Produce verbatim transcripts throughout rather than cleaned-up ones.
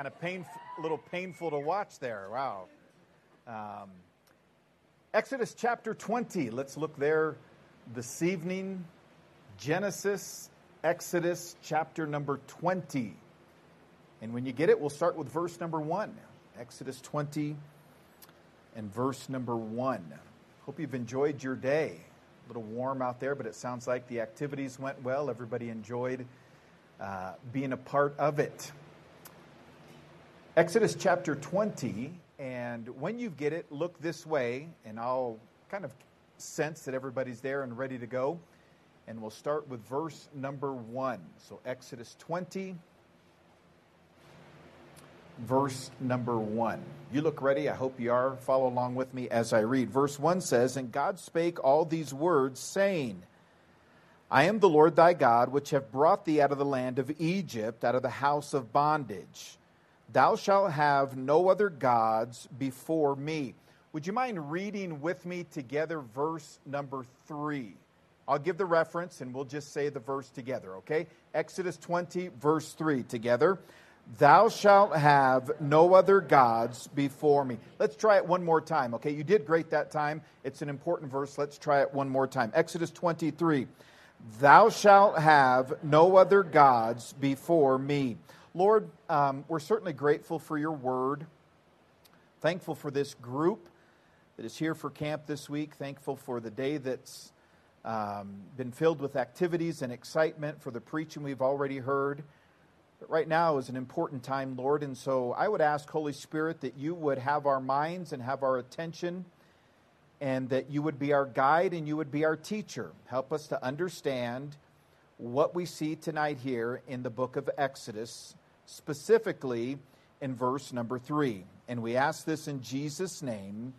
Kind of pain, a little painful to watch there. Wow. Um, Exodus chapter twenty. Let's look there this evening. Genesis, Exodus chapter number twenty. And when you get it, we'll start with verse number one. Exodus twenty and verse number one. Hope you've enjoyed your day. A little warm out there, but it sounds like the activities went well. Everybody enjoyed uh, being a part of it. Exodus chapter twenty, and when you get it, look this way, and I'll kind of sense that everybody's there and ready to go. And we'll start with verse number one. So Exodus twenty, verse number one. You look ready? I hope you are. Follow along with me as I read. Verse one says, "And God spake all these words, saying, I am the Lord thy God, which have brought thee out of the land of Egypt, out of the house of bondage. Thou shalt have no other gods before me." Would you mind reading with me together verse number three? I'll give the reference and we'll just say the verse together, okay? Exodus twenty, verse three together. "Thou shalt have no other gods before me." Let's try it one more time, okay? You did great that time. It's an important verse. Let's try it one more time. Exodus twenty-three. "Thou shalt have no other gods before me." Lord, um, we're certainly grateful for your word. Thankful for this group that is here for camp this week. Thankful for the day that's um, been filled with activities and excitement, for the preaching we've already heard. But right now is an important time, Lord, and so I would ask, Holy Spirit, that you would have our minds and have our attention, and that you would be our guide and you would be our teacher. Help us to understand what we see tonight here in the book of Exodus, specifically in verse number three. And we ask this in Jesus' name,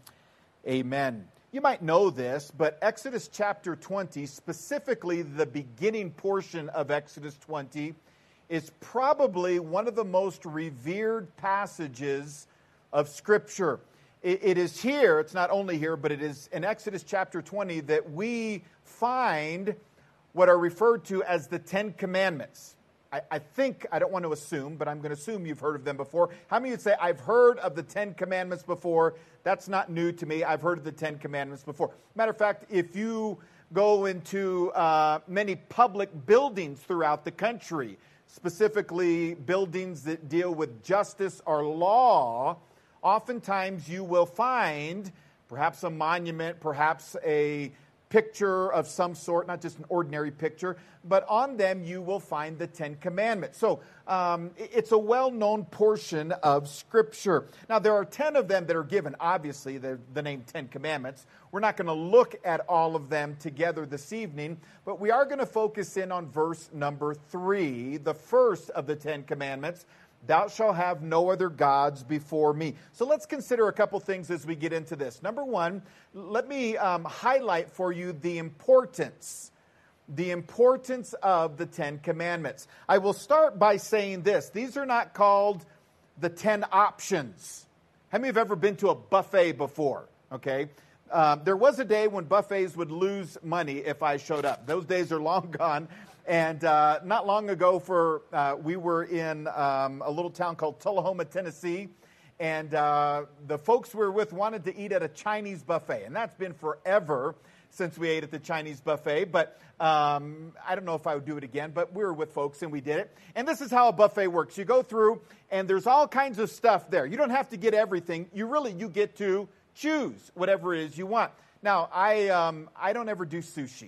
amen. You might know this, but Exodus chapter twenty, specifically the beginning portion of Exodus twenty, is probably one of the most revered passages of Scripture. It, it is here, it's not only here, but it is in Exodus chapter twenty that we find what are referred to as the Ten Commandments. I, I think, I don't want to assume, but I'm going to assume you've heard of them before. How many would say, I've heard of the Ten Commandments before? That's not new to me. I've heard of the Ten Commandments before. Matter of fact, if you go into uh, many public buildings throughout the country, specifically buildings that deal with justice or law, oftentimes you will find perhaps a monument, perhaps a picture of some sort, not just an ordinary picture, but on them you will find the Ten Commandments. So um, it's a well-known portion of Scripture. Now there are ten of them that are given. Obviously, the, the name Ten Commandments. We're not going to look at all of them together this evening, but we are going to focus in on verse number three, the first of the Ten Commandments. "Thou shalt have no other gods before me." So let's consider a couple things as we get into this. Number one, let me um, highlight for you the importance, the importance of the Ten Commandments. I will start by saying this. These are not called the Ten Options. How many have ever been to a buffet before? Okay. Uh, there was a day when buffets would lose money if I showed up. Those days are long gone. And uh, not long ago, for uh, we were in um, a little town called Tullahoma, Tennessee, and uh, the folks we were with wanted to eat at a Chinese buffet, and that's been forever since we ate at the Chinese buffet. But um, I don't know if I would do it again, but we were with folks and we did it. And this is how a buffet works: you go through, and there's all kinds of stuff there. You don't have to get everything. You really you get to choose whatever it is you want. Now, I um, I don't ever do sushi.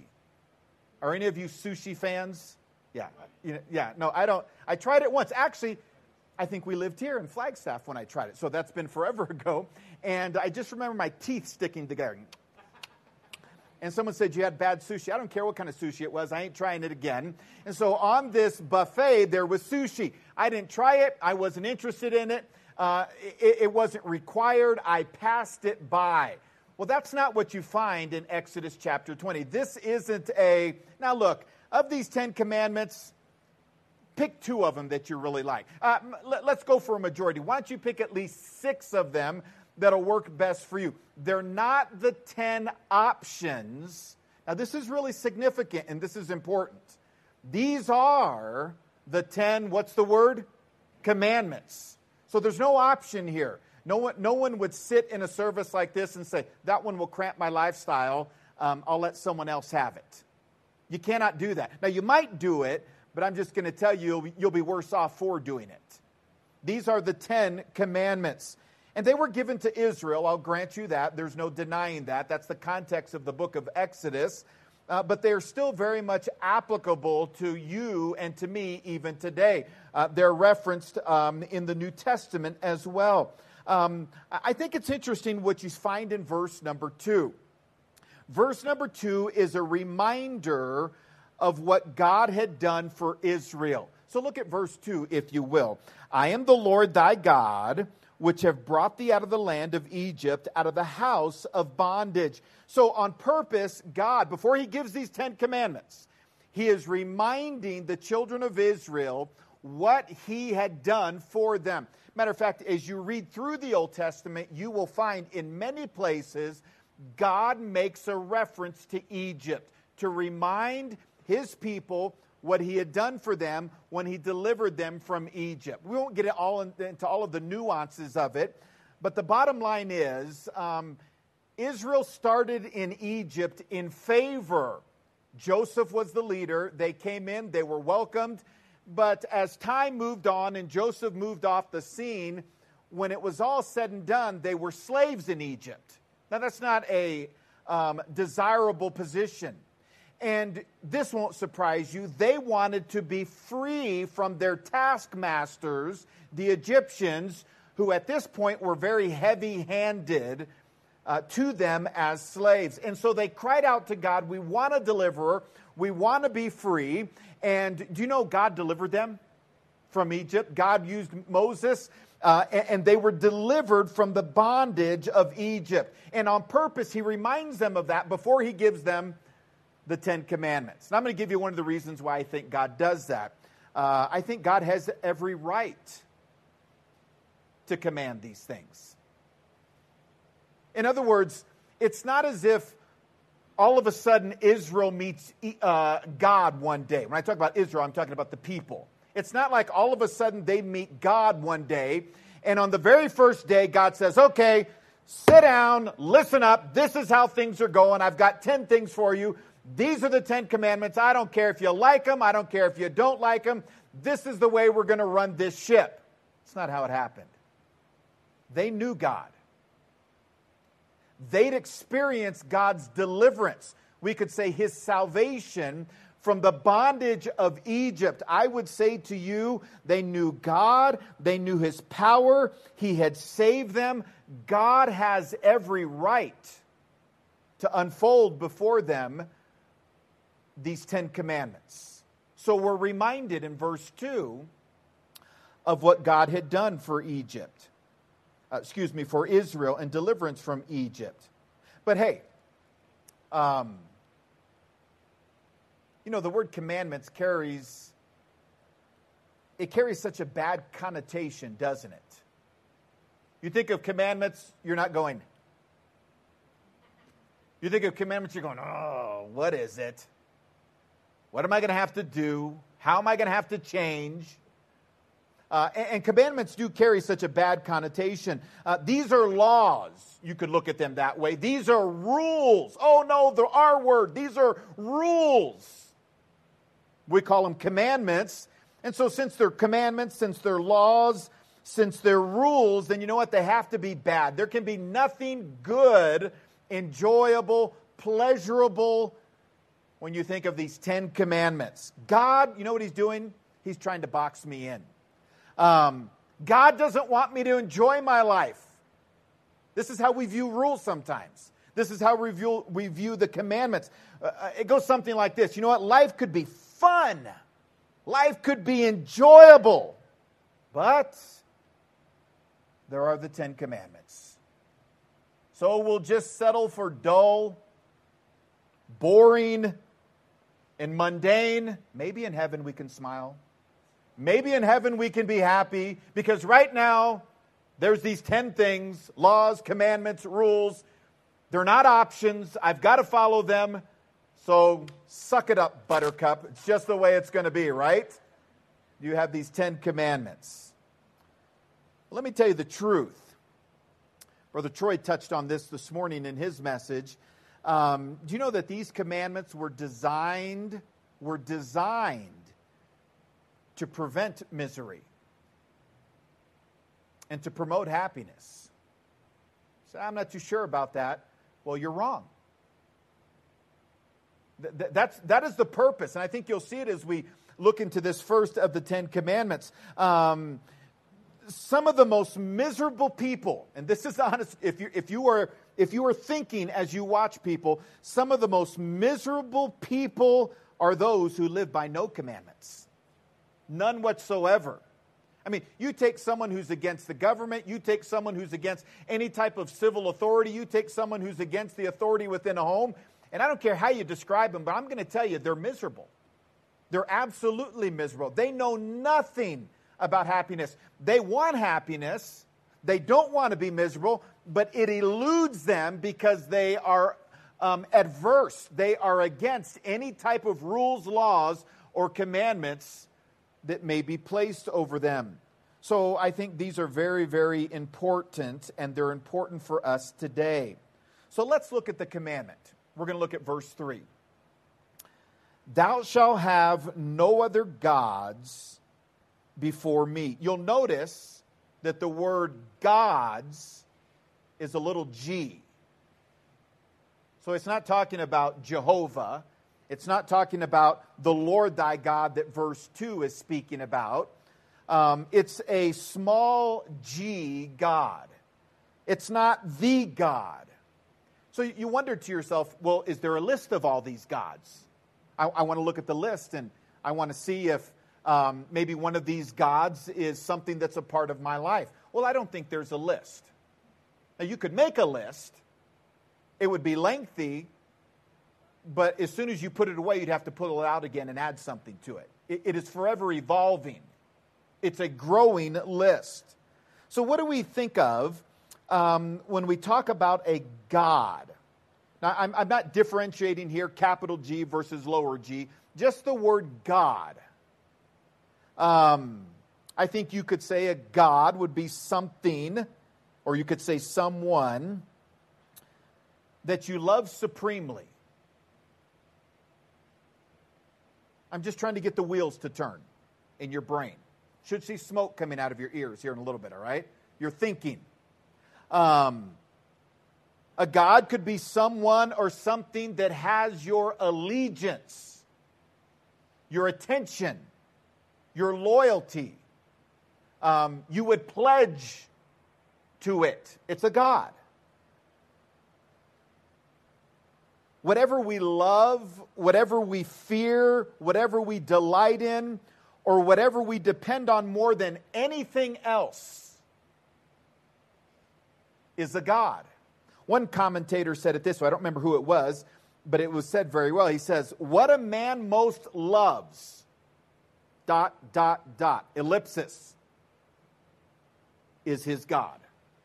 Are any of you sushi fans? Yeah, you know, yeah. No, I don't. I tried it once. Actually, I think we lived here in Flagstaff when I tried it, so that's been forever ago. And I just remember my teeth sticking together. And someone said, "You had bad sushi." I don't care what kind of sushi it was. I ain't trying it again. And so on this buffet, there was sushi. I didn't try it. I wasn't interested in it. Uh, it, it wasn't required. I passed it by. Well, that's not what you find in Exodus chapter twenty. This isn't a... Now look, of these Ten Commandments, pick two of them that you really like. Uh, let, let's go for a majority. Why don't you pick at least six of them that'll work best for you? They're not the ten options. Now this is really significant and this is important. These are the ten, what's the word? Commandments. So there's no option here. No one, no one would sit in a service like this and say, that one will cramp my lifestyle. Um, I'll let someone else have it. You cannot do that. Now, you might do it, but I'm just going to tell you, you'll, you'll be worse off for doing it. These are the Ten Commandments. And they were given to Israel. I'll grant you that. There's no denying that. That's the context of the book of Exodus. Uh, but they are still very much applicable to you and to me even today. Uh, they're referenced um, in the New Testament as well. Um, I think it's interesting what you find in verse number two. Verse number two is a reminder of what God had done for Israel. So look at verse two, if you will. I am the Lord thy God, which have brought thee out of the land of Egypt, out of the house of bondage. So on purpose, God, before he gives these Ten Commandments, he is reminding the children of Israel what he had done for them. Matter of fact, as you read through the Old Testament, you will find in many places God makes a reference to Egypt to remind his people what he had done for them when he delivered them from Egypt. We won't get all into all of the nuances of it, but the bottom line is um, Israel started in Egypt in favor. Joseph was the leader. They came in, they were welcomed. But as time moved on and Joseph moved off the scene, when it was all said and done, they were slaves in Egypt. Now, that's not a um, desirable position. And this won't surprise you. They wanted to be free from their taskmasters, the Egyptians, who at this point were very heavy-handed uh, to them as slaves. And so they cried out to God, we want a deliverer. We want to be free. And do you know God delivered them from Egypt? God used Moses, uh, and, and they were delivered from the bondage of Egypt. And on purpose, he reminds them of that before he gives them the Ten Commandments. And I'm going to give you one of the reasons why I think God does that. Uh, I think God has every right to command these things. In other words, it's not as if all of a sudden Israel meets uh, God one day. When I talk about Israel, I'm talking about the people. It's not like all of a sudden they meet God one day, and on the very first day, God says, okay, sit down, listen up, this is how things are going, I've got ten things for you. These are the Ten Commandments. I don't care if you like them. I don't care if you don't like them. This is the way we're going to run this ship. It's not how it happened. They knew God. They'd experienced God's deliverance. We could say his salvation from the bondage of Egypt. I would say to you, they knew God. They knew his power. He had saved them. God has every right to unfold before them these Ten Commandments. So we're reminded in verse two of what God had done for Egypt. Uh, excuse me, for Israel and deliverance from Egypt. But hey, um, you know, the word commandments carries, it carries such a bad connotation, doesn't it? You think of commandments, you're not going. You think of commandments, you're going, oh, what is it? What am I going to have to do? How am I going to have to change? Uh, and, and commandments do carry such a bad connotation. Uh, these are laws. You could look at them that way. These are rules. Oh, no, the R word. These are rules. We call them commandments. And so since they're commandments, since they're laws, since they're rules, then you know what? They have to be bad. There can be nothing good, enjoyable, pleasurable when you think of these Ten Commandments. God, you know what he's doing? He's trying to box me in. Um, God doesn't want me to enjoy my life. This is how we view rules sometimes. This is how we view, we view the commandments. Uh, it goes something like this. You know what? Life could be fun. Life could be enjoyable. But there are the Ten Commandments. So we'll just settle for dull, boring, and mundane. Maybe in heaven we can smile. Maybe in heaven we can be happy, because right now there's these ten things, laws, commandments, rules. They're not options. I've got to follow them. So suck it up, buttercup. It's just the way it's going to be, right? You have these Ten Commandments. Let me tell you the truth. Brother Troy touched on this this morning in his message. Um, do you know that these commandments were designed, were designed to prevent misery and to promote happiness? So I'm not too sure about that. Well, you're wrong. Th- that's, that is the purpose, and I think you'll see it as we look into this first of the Ten Commandments. Um, some of the most miserable people, and this is honest, if you if you are if you are thinking as you watch people, some of the most miserable people are those who live by no commandments. None whatsoever. I mean, you take someone who's against the government, you take someone who's against any type of civil authority, you take someone who's against the authority within a home, and I don't care how you describe them, but I'm going to tell you, they're miserable. They're absolutely miserable. They know nothing about happiness. They want happiness. They don't want to be miserable, but it eludes them because they are um, adverse. They are against any type of rules, laws, or commandments that may be placed over them. So I think these are very, very important, and they're important for us today. So let's look at the commandment. We're going to look at verse three. Thou shalt have no other gods before me. You'll notice that the word gods is a little g. So it's not talking about Jehovah. It's not talking about the Lord thy God that verse two is speaking about. Um, it's a small g God. It's not the God. So you wonder to yourself, well, is there a list of all these gods? I, I want to look at the list, and I want to see if um, maybe one of these gods is something that's a part of my life. Well, I don't think there's a list. Now, you could make a list. It would be lengthy, but as soon as you put it away, you'd have to pull it out again and add something to it. It, it is forever evolving. It's a growing list. So what do we think of um, when we talk about a god? Now, I'm, I'm not differentiating here, capital G versus lower G, just the word God. Um, I think you could say a god would be something, or you could say someone, that you love supremely. I'm just trying to get the wheels to turn in your brain. Should see smoke coming out of your ears here in a little bit, all right? You're thinking. Um... A god could be someone or something that has your allegiance, your attention, your loyalty. Um, you would pledge to it. It's a god. Whatever we love, whatever we fear, whatever we delight in, or whatever we depend on more than anything else is a god. One commentator said it this way. I don't remember who it was, but it was said very well. He says, what a man most loves, dot, dot, dot, ellipsis, is his God.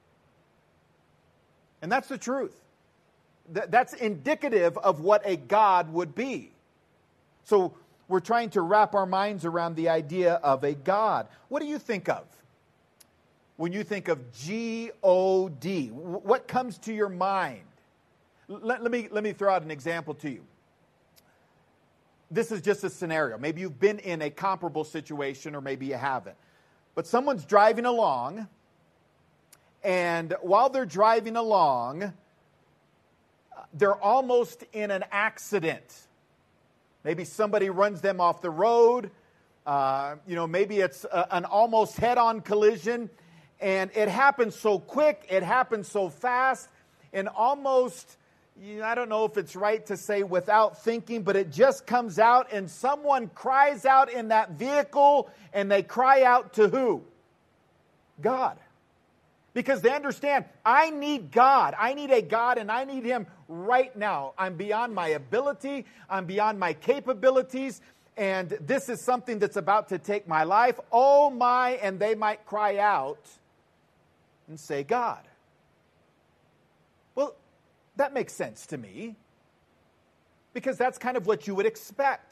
And that's the truth. Th- that's indicative of what a God would be. So we're trying to wrap our minds around the idea of a God. What do you think of when you think of G O D? What comes to your mind? Let, let me, let me throw out an example to you. This is just a scenario. Maybe you've been in a comparable situation, or maybe you haven't. But someone's driving along, and while they're driving along, they're almost in an accident. Maybe somebody runs them off the road. Uh, you know, maybe it's a, an almost head-on collision. And it happens so quick, it happens so fast, and almost, you know, I don't know if it's right to say without thinking, but it just comes out, and someone cries out in that vehicle, and they cry out to who? God. Because they understand, I need God. I need a God, and I need Him right now. I'm beyond my ability. I'm beyond my capabilities. And this is something that's about to take my life. Oh my, and they might cry out and say, God. Well, that makes sense to me. Because that's kind of what you would expect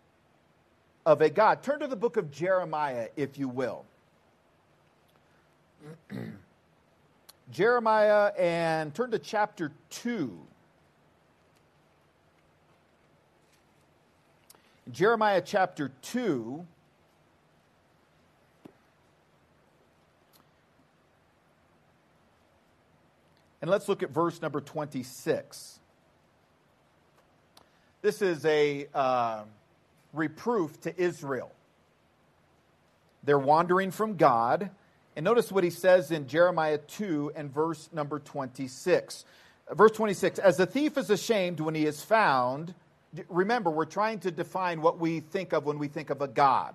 of a God. Turn to the book of Jeremiah, if you will. Jeremiah, and turn to chapter two. Jeremiah chapter two. And let's look at verse number twenty-six. This is a uh, reproof to Israel. They're wandering from God. And notice what he says in Jeremiah two and verse number twenty-six. Verse twenty-six, as the thief is ashamed when he is found. Remember, we're trying to define what we think of when we think of a God.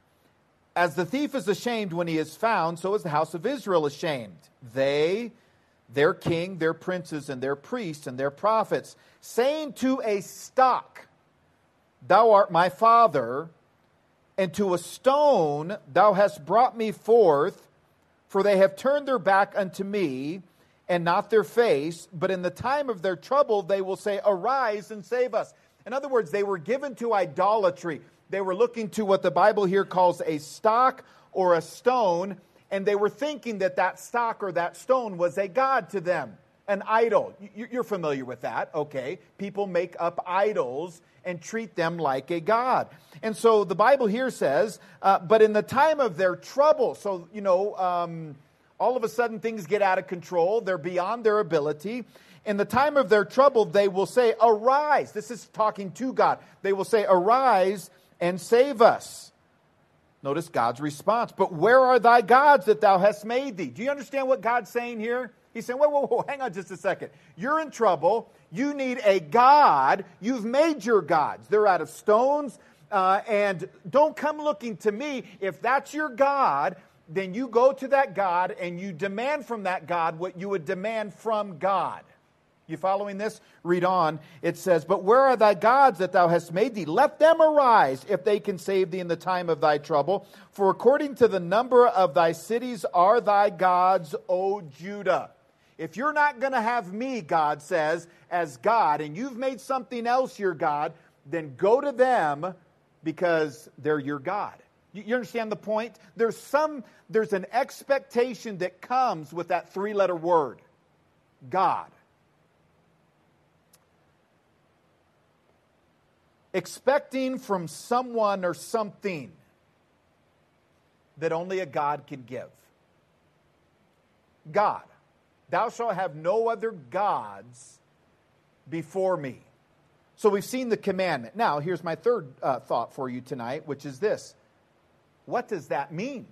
As the thief is ashamed when he is found, so is the house of Israel ashamed. They, their king, their princes, and their priests, and their prophets, saying to a stock, thou art my father, and to a stone thou hast brought me forth, for they have turned their back unto me, and not their face, but in the time of their trouble they will say, arise and save us. In other words, they were given to idolatry. They were looking to what the Bible here calls a stock or a stone, and they were thinking that that stock or that stone was a god to them, an idol. You're familiar with that, okay? People make up idols and treat them like a god. And so the Bible here says, uh, but in the time of their trouble, so, you know, um, all of a sudden things get out of control. They're beyond their ability. In the time of their trouble, they will say, arise. This is talking to God. They will say, arise and save us. Notice God's response. But where are thy gods that thou hast made thee? Do you understand what God's saying here? He's saying, whoa, whoa, whoa, hang on just a second. You're in trouble. You need a God. You've made your gods. They're out of stones. Uh, and don't come looking to me. If that's your God, then you go to that God and you demand from that God what you would demand from God. You following this? Read on. It says, but where are thy gods that thou hast made thee? Let them arise, if they can save thee in the time of thy trouble. For according to the number of thy cities are thy gods, O Judah. If you're not going to have me, God says, as God, and you've made something else your God, then go to them because they're your God. You understand the point? There's some, there's an expectation that comes with that three-letter word, God. Expecting from someone or something that only a God can give. God. Thou shalt have no other gods before me. So we've seen the commandment. Now, here's my third uh, thought for you tonight, which is this. What does that mean?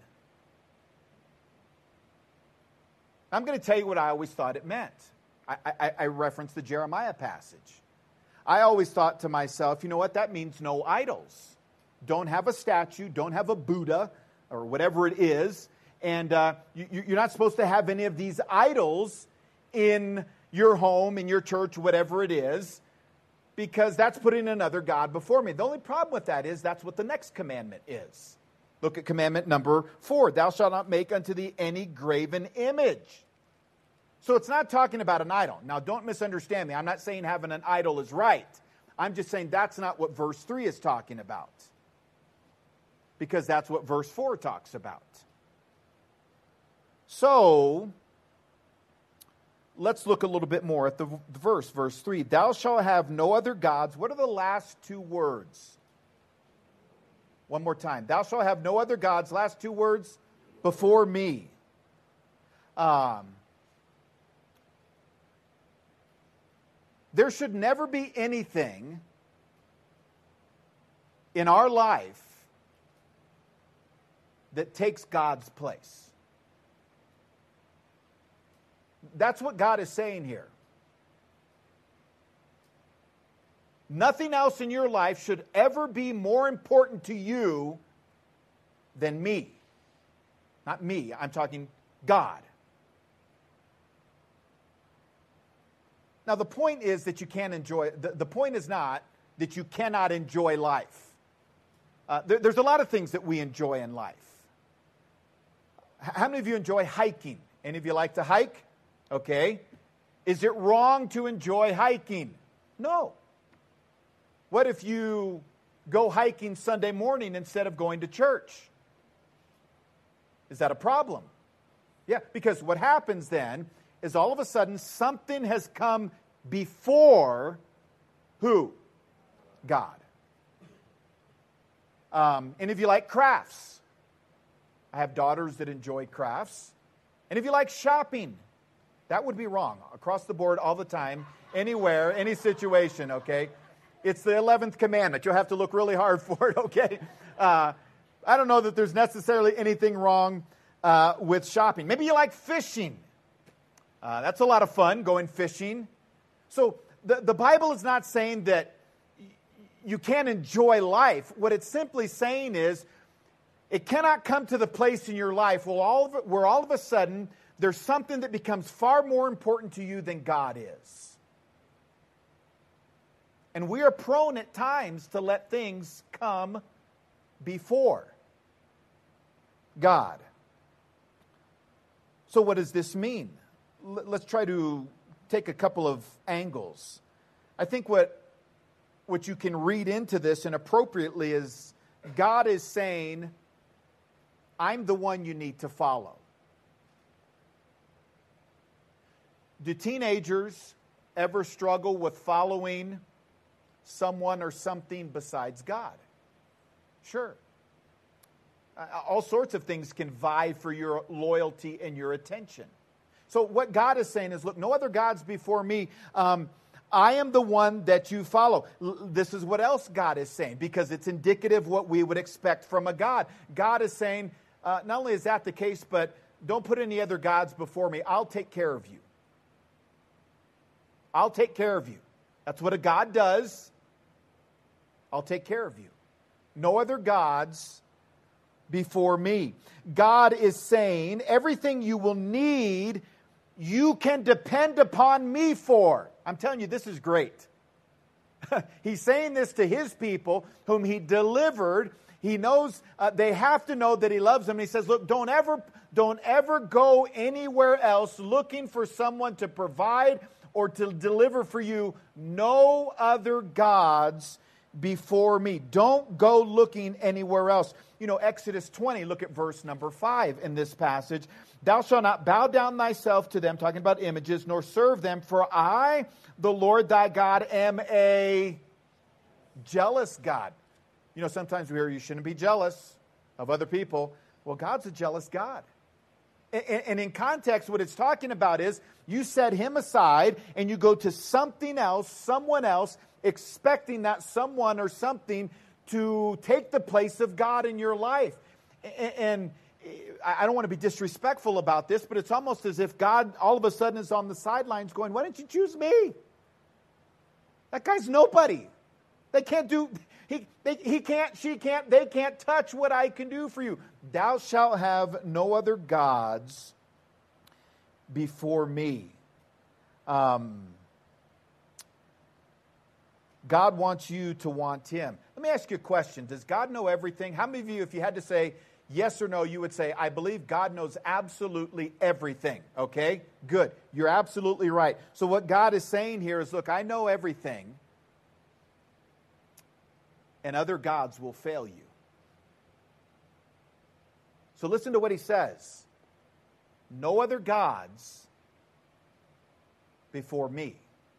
I'm going to tell you what I always thought it meant. I, I, I referenced the Jeremiah passage. I always thought to myself, you know what, that means no idols. Don't have a statue, don't have a Buddha, or whatever it is, and uh, you, you're not supposed to have any of these idols in your home, in your church, whatever it is, because that's putting another God before me. The only problem with that is that's what the next commandment is. Look at commandment number four. Thou shalt not make unto thee any graven image. So it's not talking about an idol. Now, don't misunderstand me. I'm not saying having an idol is right. I'm just saying that's not what verse three is talking about. Because that's what verse four talks about. So, let's look a little bit more at the, the verse, verse three. Thou shalt have no other gods. What are the last two words? One more time. Thou shalt have no other gods. Last two words. Before me. Um... There should never be anything in our life that takes God's place. That's what God is saying here. Nothing else in your life should ever be more important to you than me. Not me, I'm talking God. Now, the point is that you can't enjoy, the, the point is not that you cannot enjoy life. Uh, there, there's a lot of things that we enjoy in life. How many of you enjoy hiking? Any of you like to hike? Okay. Is it wrong to enjoy hiking? No. What if you go hiking Sunday morning instead of going to church? Is that a problem? Yeah, because what happens then is all of a sudden something has come before who? God. Um, and if you like crafts, I have daughters that enjoy crafts. And if you like shopping, that would be wrong. Across the board, all the time, anywhere, any situation, okay? It's the eleventh commandment. You'll have to look really hard for it, okay? Uh, I don't know that there's necessarily anything wrong uh, with shopping. Maybe you like fishing. Uh, that's a lot of fun, going fishing. So the, the Bible is not saying that y- you can't enjoy life. What it's simply saying is it cannot come to the place in your life where all of, it, where all of a sudden there's something that becomes far more important to you than God is. And we are prone at times to let things come before God. So what does this mean? L- let's try to take a couple of angles. I think what, what you can read into this and appropriately is God is saying, I'm the one you need to follow. Do teenagers ever struggle with following someone or something besides God? Sure. Uh, all sorts of things can vie for your loyalty and your attention. So what God is saying is, look, no other gods before me. Um, I am the one that you follow. L- this is what else God is saying, because it's indicative of what we would expect from a God. God is saying, uh, not only is that the case, but don't put any other gods before me. I'll take care of you. I'll take care of you. That's what a God does. I'll take care of you. No other gods before me. God is saying everything you will need, you can depend upon me for. I'm telling you, this is great. He's saying this to his people whom he delivered. He knows uh, they have to know that he loves them. And he says, look, don't ever, don't ever go anywhere else looking for someone to provide or to deliver for you. No other gods before me. Don't go looking anywhere else. You know, Exodus twenty, look at verse number five in this passage. Thou shalt not bow down thyself to them, talking about images, nor serve them, for I, the Lord thy God, am a jealous God. You know, sometimes we hear you shouldn't be jealous of other people. Well, God's a jealous God. And in context, what it's talking about is you set him aside and you go to something else, someone else, expecting that someone or something to take the place of God in your life. And I don't want to be disrespectful about this, but it's almost as if God all of a sudden is on the sidelines going, why didn't you choose me? That guy's nobody. They can't do... He, they, he can't, she can't, they can't touch what I can do for you. Thou shalt have no other gods before me. Um, God wants you to want him. Let me ask you a question. Does God know everything? How many of you, if you had to say yes or no, you would say, I believe God knows absolutely everything. Okay? Good. You're absolutely right. So what God is saying here is, look, I know everything. And other gods will fail you. So listen to what he says. No other gods before me.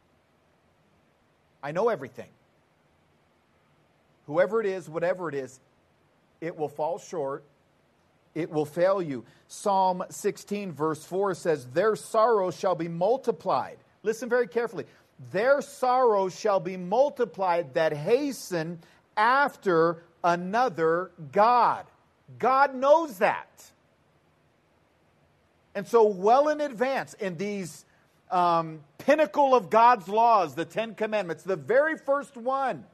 I know everything. Whoever it is, whatever it is, it will fall short. It will fail you. Psalm sixteen verse four says, their sorrow shall be multiplied. Listen very carefully. Their sorrow shall be multiplied that hasten after another God. God knows that. And so well in advance, in these um, pinnacle of God's laws, the Ten Commandments, the very first one,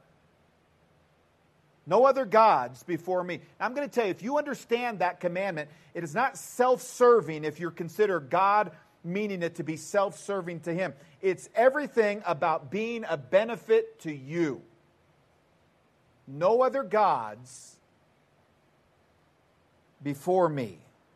no other gods before me. I'm going to tell you, if you understand that commandment, it is not self-serving if you consider God meaning it to be self-serving to him. It's everything about being a benefit to you. No other gods before me.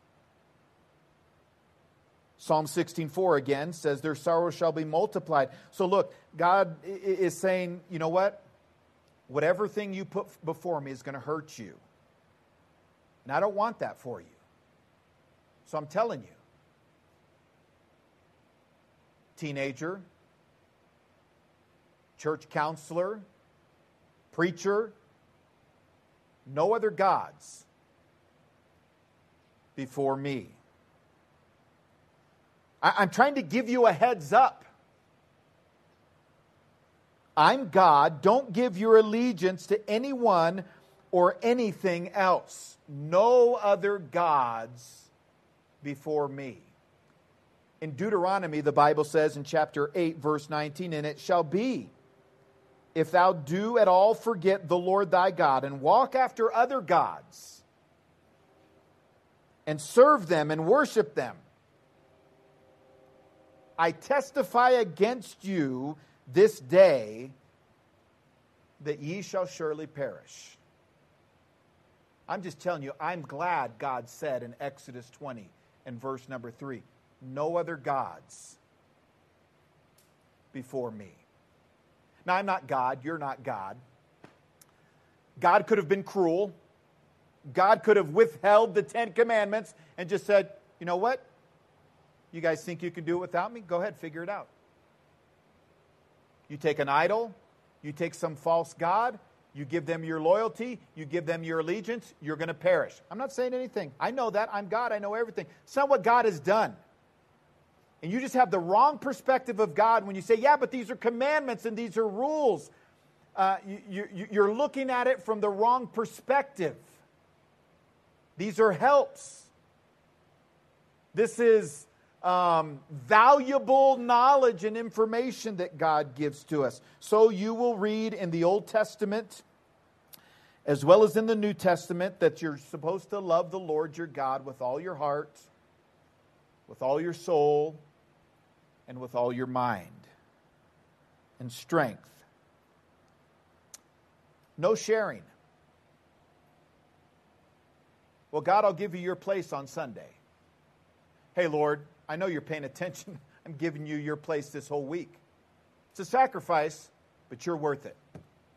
Psalm sixteen four again says, their sorrow shall be multiplied. So look, God is saying, you know what? Whatever thing you put before me is going to hurt you. And I don't want that for you. So I'm telling you. teenager, church counselor, preacher, no other gods before me. I, I'm trying to give you a heads up. I'm God. Don't give your allegiance to anyone or anything else. No other gods before me. In Deuteronomy, the Bible says in chapter eight, verse nineteen, and it shall be, if thou do at all forget the Lord thy God, and walk after other gods, and serve them and worship them, I testify against you this day that ye shall surely perish. I'm just telling you, I'm glad God said in Exodus twenty and verse number three, no other gods before me. Now, I'm not God. You're not God. God could have been cruel. God could have withheld the Ten Commandments and just said, you know what? You guys think you can do it without me? Go ahead, figure it out. You take an idol, you take some false god, you give them your loyalty, you give them your allegiance, you're going to perish. I'm not saying anything. I know that. I'm God. I know everything. It's not what God has done. And you just have the wrong perspective of God when you say, yeah, but these are commandments and these are rules. Uh, you, you, you're looking at it from the wrong perspective. These are helps. This is um, valuable knowledge and information that God gives to us. So you will read in the Old Testament as well as in the New Testament that you're supposed to love the Lord your God with all your heart, with all your soul, and with all your mind and strength. No sharing. Well, God, I'll give you your place on Sunday. Hey, Lord, I know you're paying attention. I'm giving you your place this whole week. It's a sacrifice, but you're worth it.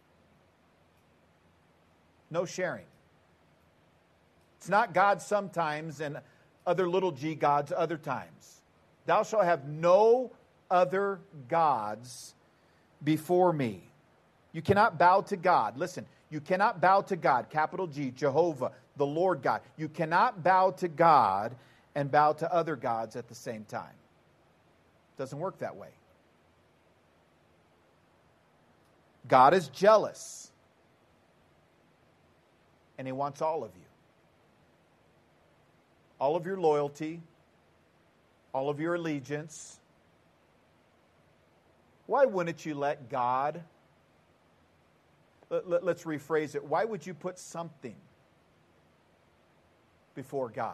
No sharing. It's not God sometimes and other little g gods other times. Thou shalt have no other gods before me. You cannot bow to God. Listen, you cannot bow to God, capital G, Jehovah, the Lord God. You cannot bow to God and bow to other gods at the same time. It doesn't work that way. God is jealous, and He wants all of you. All of your loyalty, all of your allegiance. Why wouldn't you let God, let, let, let's rephrase it, why would you put something before God?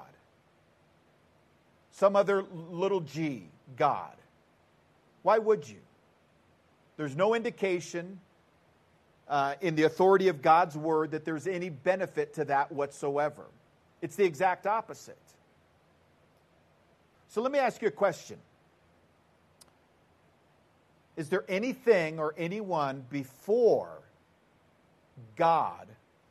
Some other little g, God. Why would you? There's no indication uh, in the authority of God's word that there's any benefit to that whatsoever. It's the exact opposite. So let me ask you a question. Is there anything or anyone before God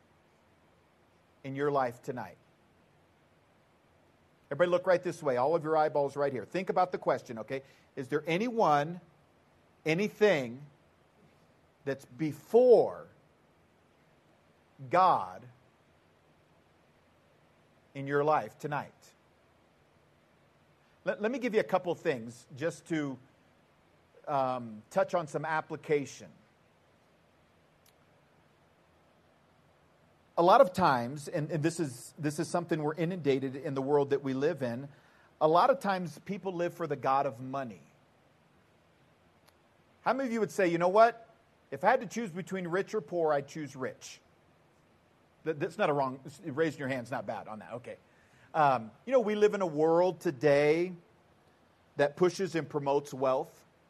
in your life tonight? Everybody look right this way. All of your eyeballs right here. Think about the question, okay? Is there anyone, anything that's before God in your life tonight? Let, let me give you a couple things just to um, touch on some application. A lot of times, and, and this is this is something we're inundated in the world that we live in, a lot of times people live for the God of money. How many of you would say, you know what? If I had to choose between rich or poor, I'd choose rich? That, that's not a wrong, raising your hand's not bad on that, okay. Um, you know, we live in a world today that pushes and promotes wealth.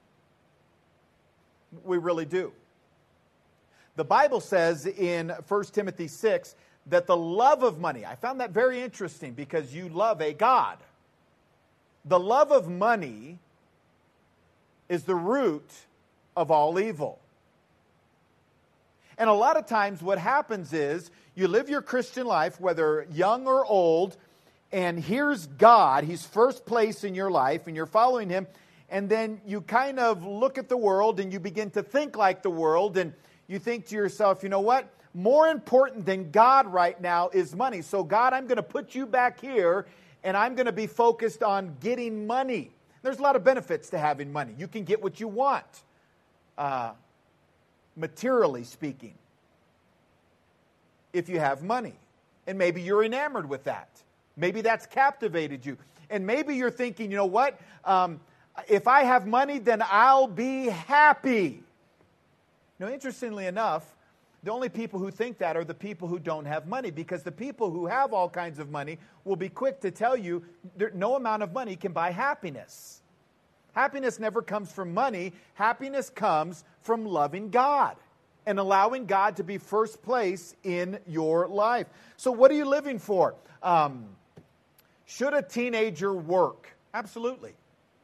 We really do. The Bible says in First Timothy six that the love of money, I found that very interesting because you love a God. The love of money is the root of all evil. And a lot of times what happens is you live your Christian life, whether young or old, and here's God. He's first place in your life, and you're following Him. and then you kind of look at the world and you begin to think like the world, and you think to yourself, you know what? More important than God right now is money. So God, I'm going to put you back here, and I'm going to be focused on getting money. There's a lot of benefits to having money. You can get what you want, uh, materially speaking, if you have money. And maybe you're enamored with that. Maybe that's captivated you. And maybe you're thinking, you know what? Um, if I have money, then I'll be happy. Now, interestingly enough, the only people who think that are the people who don't have money, because the people who have all kinds of money will be quick to tell you that no amount of money can buy happiness. Happiness never comes from money. Happiness comes from loving God and allowing God to be first place in your life. So what are you living for? Um, should a teenager work? Absolutely.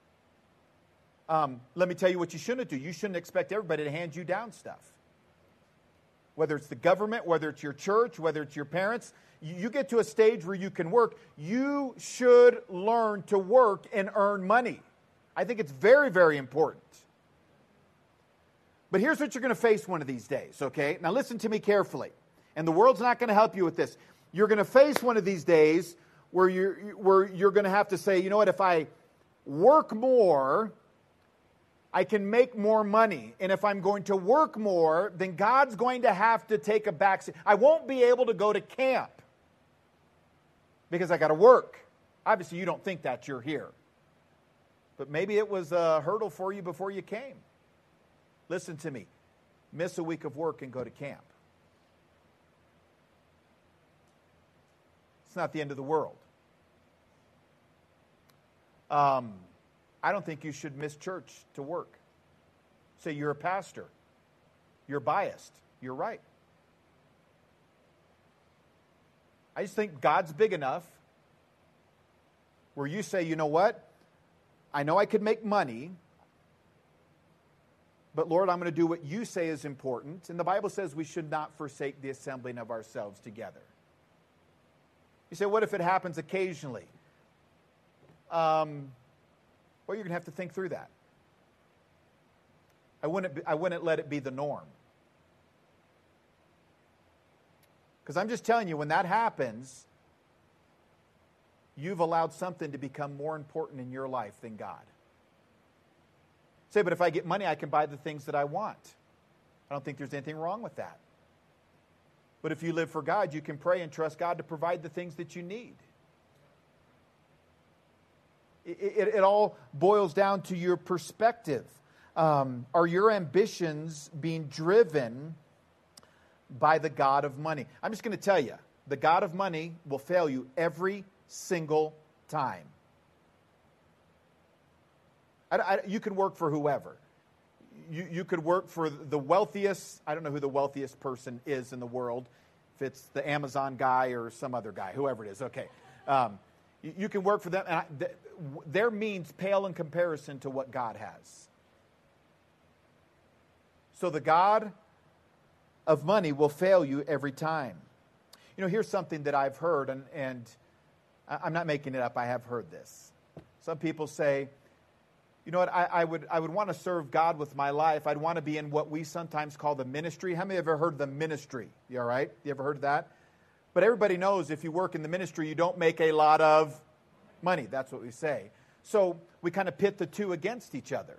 Um, let me tell you what you shouldn't do. You shouldn't expect everybody to hand you down stuff. Whether it's the government, whether it's your church, whether it's your parents, you get to a stage where you can work. You should learn to work and earn money. I think it's very, very important. But here's what you're going to face one of these days, okay? Now listen to me carefully. And the world's not going to help you with this. You're going to face one of these days where you're, where you're going to have to say, you know what, if I work more, I can make more money. And if I'm going to work more, then God's going to have to take a backseat. I won't be able to go to camp because I got to work. Obviously, you don't think that you're here. But maybe it was a hurdle for you before you came. Listen to me. Miss a week of work and go to camp. It's not the end of the world. Um... I don't think you should miss church to work. Say you're a pastor. You're biased. You're right. I just think God's big enough where you say, you know what? I know I could make money, but Lord, I'm going to do what you say is important. And the Bible says we should not forsake the assembling of ourselves together. You say, what if it happens occasionally? Um... Well, you're going to have to think through that. I wouldn't, be, I wouldn't let it be the norm. Because I'm just telling you, when that happens, you've allowed something to become more important in your life than God. Say, but if I get money, I can buy the things that I want. I don't think there's anything wrong with that. But if you live for God, you can pray and trust God to provide the things that you need. It, it, it all boils down to your perspective. Um, are your ambitions being driven by the God of money? I'm just going to tell you, the God of money will fail you every single time. I, I, you can work for whoever. You, you could work for the wealthiest, I don't know who the wealthiest person is in the world, if it's the Amazon guy or some other guy, whoever it is, okay. Um, you, you can work for them, and I, th- their means pale in comparison to what God has. So the God of money will fail you every time. You know, here's something that I've heard, and, and I'm not making it up, I have heard this. Some people say, you know what, I, I would I would want to serve God with my life. I'd want to be in what we sometimes call the ministry. How many have ever heard of the ministry? You all right? You ever heard of that? But everybody knows if you work in the ministry, you don't make a lot of money. That's what we say. So we kind of pit the two against each other.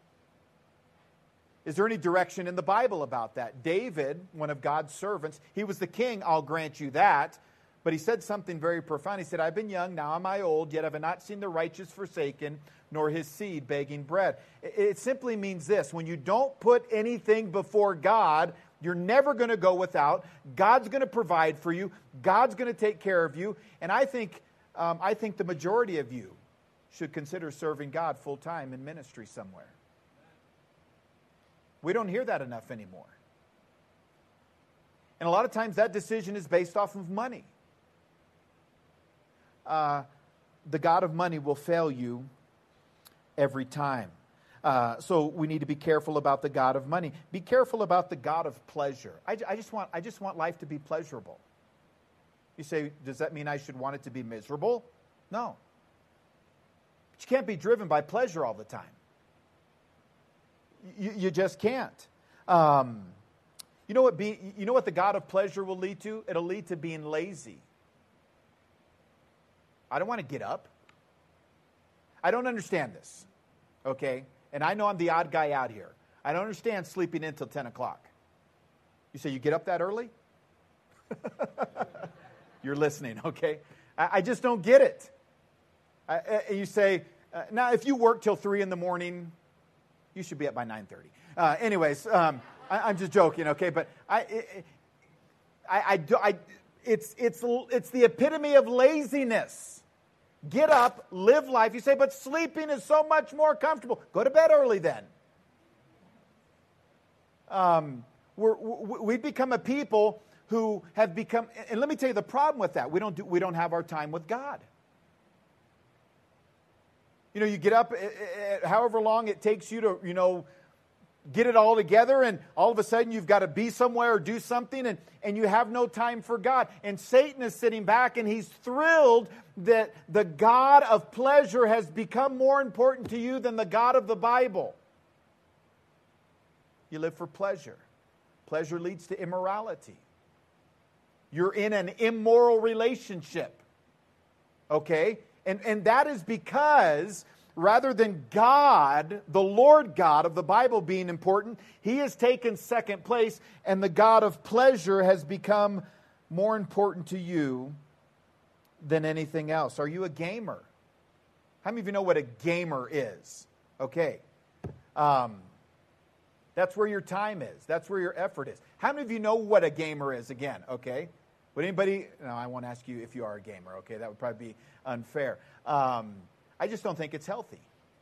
Is there any direction in the Bible about that? David, one of God's servants, he was the king, I'll grant you that. But he said something very profound. He said, I've been young, now am I old, yet have I not seen the righteous forsaken, nor his seed begging bread. It simply means this. When you don't put anything before God, you're never going to go without. God's going to provide for you. God's going to take care of you. And I think, um, I think the majority of you should consider serving God full time in ministry somewhere. We don't hear that enough anymore. And a lot of times that decision is based off of money. Uh, the God of money will fail you every time. Uh, so we need to be careful about the God of money. Be careful about the God of pleasure. I, I just want, I just want life to be pleasurable. You say, does that mean I should want it to be miserable? No. But you can't be driven by pleasure all the time. You, you just can't. Um, you know what? Be, you know what the God of pleasure will lead to? It'll lead to being lazy. I don't want to get up. I don't understand this. Okay? And I know I'm the odd guy out here. I don't understand sleeping in until ten o'clock. You say you get up that early? You're listening, okay? I, I just don't get it. I, I, you say, uh, now if you work till three in the morning, you should be up by nine thirty. Uh, anyways, um, I, I'm just joking, okay? But I, it, I, I, do, I, it's, it's, it's the epitome of laziness. Get up, live life. You say, but sleeping is so much more comfortable. Go to bed early then. Um, we're, we've become a people who have become, and let me tell you the problem with that. We don't do, we don't have our time with God. You know, you get up, however long it takes you to, you know, get it all together, and all of a sudden you've got to be somewhere or do something, and, and you have no time for God. And Satan is sitting back, and he's thrilled that the God of pleasure has become more important to you than the God of the Bible. You live for pleasure. Pleasure leads to immorality. You're in an immoral relationship. Okay? And, and that is because rather than God, the Lord God of the Bible being important, He has taken second place, and the God of pleasure has become more important to you than anything else. Are you a gamer? How many of you know what a gamer is? Okay. Um, that's where your time is. That's where your effort is. How many of you know what a gamer is again? Okay. Would anybody, no, I won't ask you if you are a gamer, okay? That would probably be unfair. Um, I just don't think it's healthy.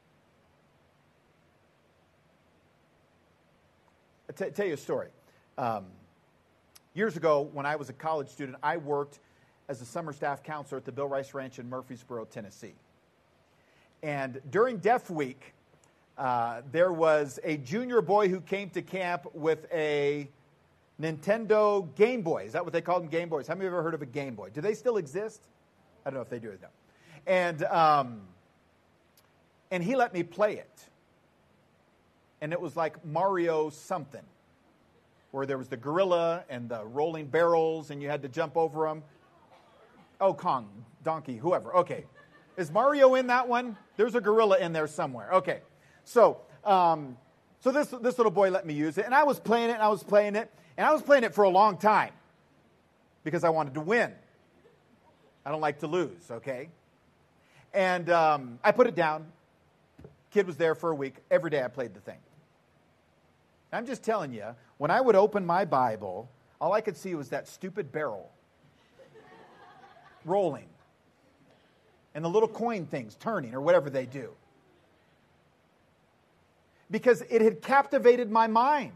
I'll t- tell you a story. Um, years ago, when I was a college student, I worked as a summer staff counselor at the Bill Rice Ranch in Murfreesboro, Tennessee. And during Deaf Week, uh, there was a junior boy who came to camp with a Nintendo Game Boy. Is that what they called them, Game Boys? How many of you ever heard of a Game Boy? Do they still exist? I don't know if they do or not. And, um, and he let me play it. And it was like Mario something, where there was the gorilla and the rolling barrels, and you had to jump over them. Oh, Kong, Donkey, whoever. Okay. Is Mario in that one? There's a gorilla in there somewhere. Okay. So, um, so this, this little boy let me use it, and I was playing it, and I was playing it, and I was playing it for a long time because I wanted to win. I don't like to lose, okay? And um, I put it down. Kid was there for a week. Every day I played the thing. I'm just telling you, when I would open my Bible, all I could see was that stupid barrel rolling and the little coin things turning or whatever they do. Because it had captivated my mind.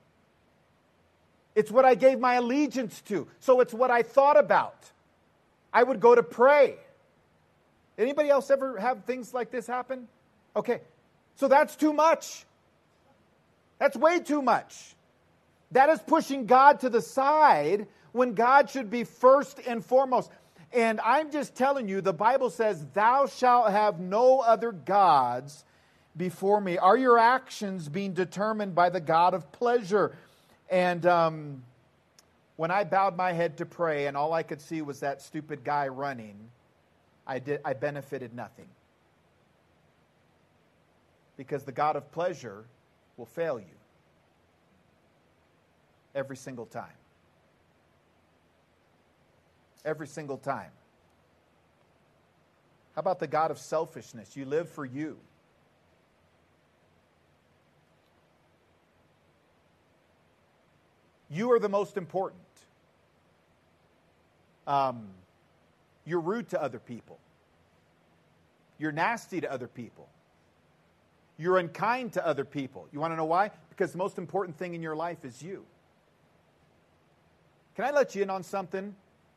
It's what I gave my allegiance to. So it's what I thought about. I would go to pray. Anybody else ever have things like this happen? Okay. So that's too much. That's way too much. That is pushing God to the side when God should be first and foremost. And I'm just telling you, the Bible says, thou shalt have no other gods before me. Are your actions being determined by the God of pleasure? And um, when I bowed my head to pray and all I could see was that stupid guy running, I did, I benefited nothing. Because the God of pleasure will fail you every single time. Every single time. How about the God of selfishness? You live for you. You are the most important. Um, you're rude to other people. You're nasty to other people. You're unkind to other people. You want to know why? Because the most important thing in your life is you. Can I let you in on something?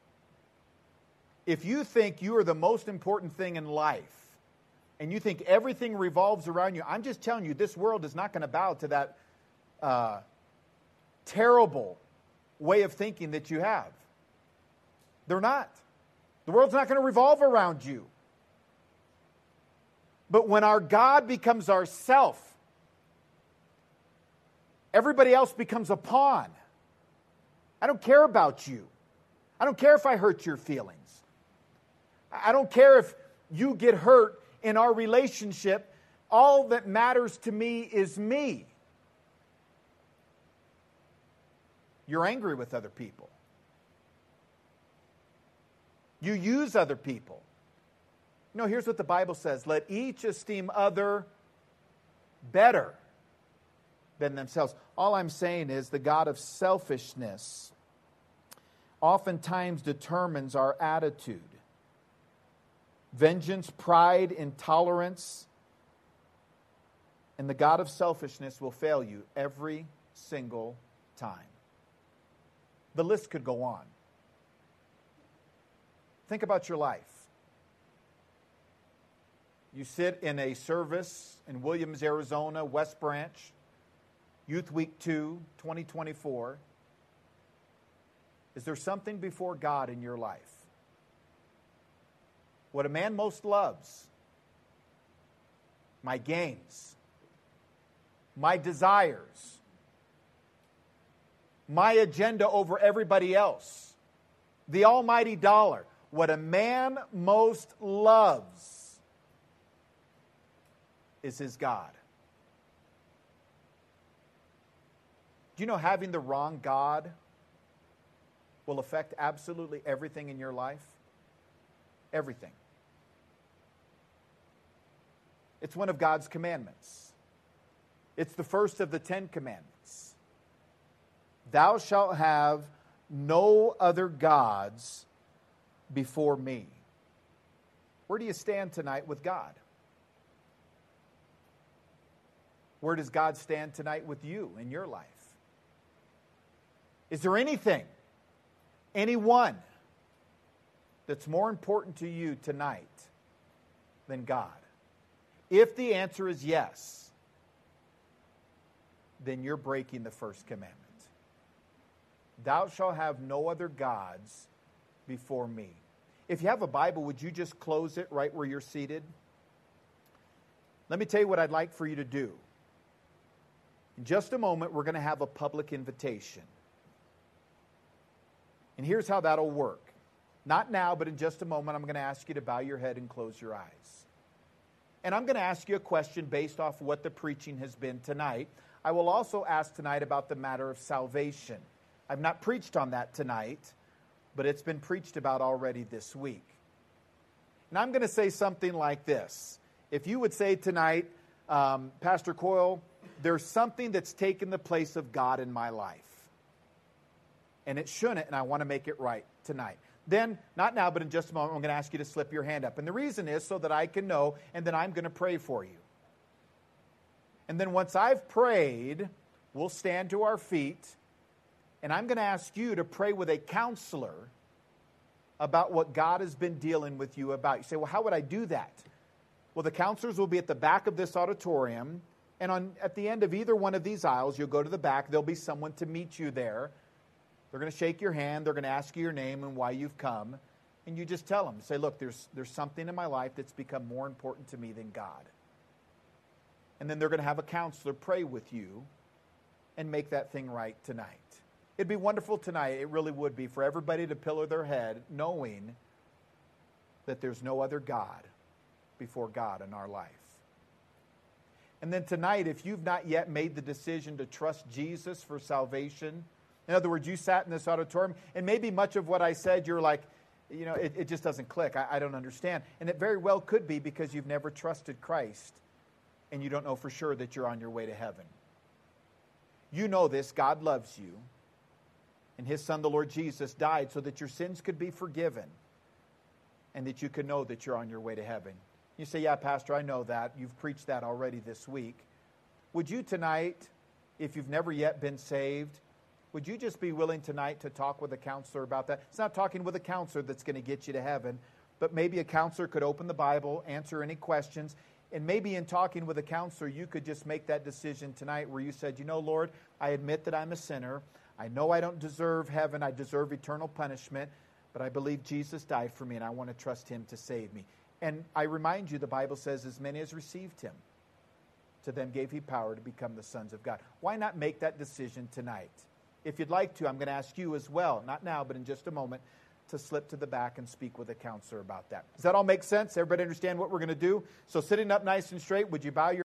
If you think you are the most important thing in life, and you think everything revolves around you, I'm just telling you, this world is not going to bow to that uh, terrible way of thinking that you have. They're not. The world's not going to revolve around you. But when our God becomes our self, Everybody else becomes a pawn. I don't care about you. I don't care if I hurt your feelings. I don't care if you get hurt in our relationship. All that matters to me is me. You're angry with other people. You use other people. You know, here's what the Bible says. Let each esteem other better than themselves. All I'm saying is the God of selfishness oftentimes determines our attitude. Vengeance, pride, intolerance, and the God of selfishness will fail you every single time. The list could go on. Think about your life. You sit in a service in Williams, Arizona, West Branch, Youth Week two, twenty twenty-four. Is there something before God in your life? What a man most loves, my gains, my desires, my agenda over everybody else, the almighty dollar. What a man most loves is his God. Do you know having the wrong God will affect absolutely everything in your life? Everything. It's one of God's commandments. It's the first of the Ten Commandments. Thou shalt have no other gods before me. Where do you stand tonight with God? Where does God stand tonight with you in your life? Is there anything, anyone, that's more important to you tonight than God? If the answer is yes, then you're breaking the first commandment. Thou shalt have no other gods before me. If you have a Bible, would you just close it right where you're seated? Let me tell you what I'd like for you to do. In just a moment, we're going to have a public invitation. And here's how that'll work. Not now, but in just a moment, I'm going to ask you to bow your head and close your eyes. And I'm going to ask you a question based off what the preaching has been tonight. I will also ask tonight about the matter of salvation. I've not preached on that tonight, but it's been preached about already this week. And I'm going to say something like this. If you would say tonight, um, Pastor Coyle, there's something that's taken the place of God in my life. And it shouldn't, and I want to make it right tonight. Then, not now, but in just a moment, I'm going to ask you to slip your hand up. And the reason is so that I can know, and then I'm going to pray for you. And then once I've prayed, we'll stand to our feet, and I'm going to ask you to pray with a counselor about what God has been dealing with you about. You say, well, how would I do that? Well, the counselors will be at the back of this auditorium, and on at the end of either one of these aisles, you'll go to the back. There'll be someone to meet you there. They're going to shake your hand. They're going to ask you your name and why you've come. And you just tell them, say, look, there's, there's something in my life that's become more important to me than God. And then they're going to have a counselor pray with you and make that thing right tonight. It'd be wonderful tonight, it really would be, for everybody to pillow their head knowing that there's no other God before God in our life. And then tonight, if you've not yet made the decision to trust Jesus for salvation, in other words, you sat in this auditorium, and maybe much of what I said, you're like, you know, it, it just doesn't click. I, I don't understand. And it very well could be because you've never trusted Christ, and you don't know for sure that you're on your way to heaven. You know this. God loves you, and His Son, the Lord Jesus, died so that your sins could be forgiven, and that you could know that you're on your way to heaven. You say, yeah, Pastor, I know that. You've preached that already this week. Would you tonight, if you've never yet been saved, would you just be willing tonight to talk with a counselor about that? It's not talking with a counselor that's going to get you to heaven, but maybe a counselor could open the Bible, answer any questions, and maybe in talking with a counselor, you could just make that decision tonight where you said, you know, Lord, I admit that I'm a sinner. I know I don't deserve heaven. I deserve eternal punishment, but I believe Jesus died for me, and I want to trust Him to save me. And I remind you, the Bible says, as many as received Him, To them gave he power to become the sons of God. Why not make that decision tonight? If you'd like to, I'm going to ask you as well, not now, but in just a moment, to slip to the back and speak with a counselor about that. Does that all make sense? Everybody understand what we're going to do? So sitting up nice and straight, would you bow your